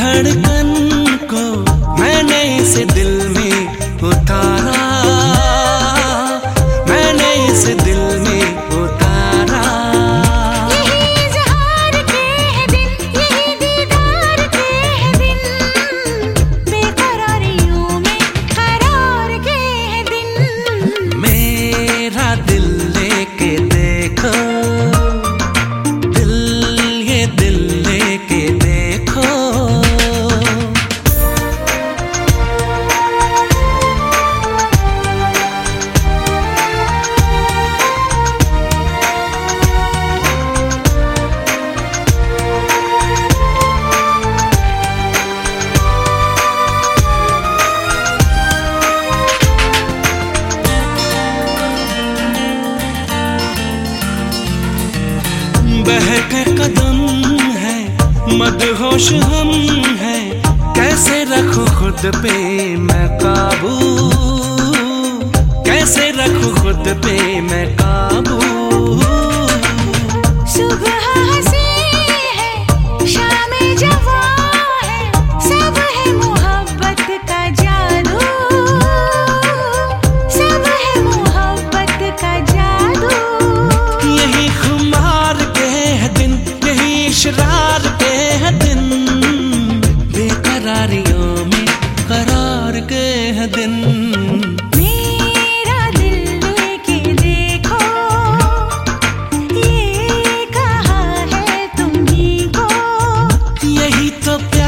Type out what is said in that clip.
धड़कन को मैंने इस दिल में उतारा, मैंने इस दिल में उतारा। यही इज़हार के हैं दिन, यही दीदार के हैं दिन, बेकरारियों में करार के हैं दिन। मेरा दिल लेके देखो, ये दिल लेके देखो। बहके कदम है, मदहोश हम हैं, कैसे रखूं खुद पे मैं काबू, कैसे रखूं खुद पे मैं काबू। सुबह हंसी है, शाम जवां है, सब है मोहब्बत का जादू, सब है मोहब्बत का जादू। यही खुमार के है दिन, यही इशरार के है दिन, बेकरारियों में करार के है दिन। मेरा दिल लेके देखो, ये कहा है तुम्हीं को, यही तो